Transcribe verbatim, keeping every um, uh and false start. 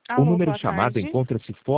O Alô, número boa chamado tarde. encontra-se fora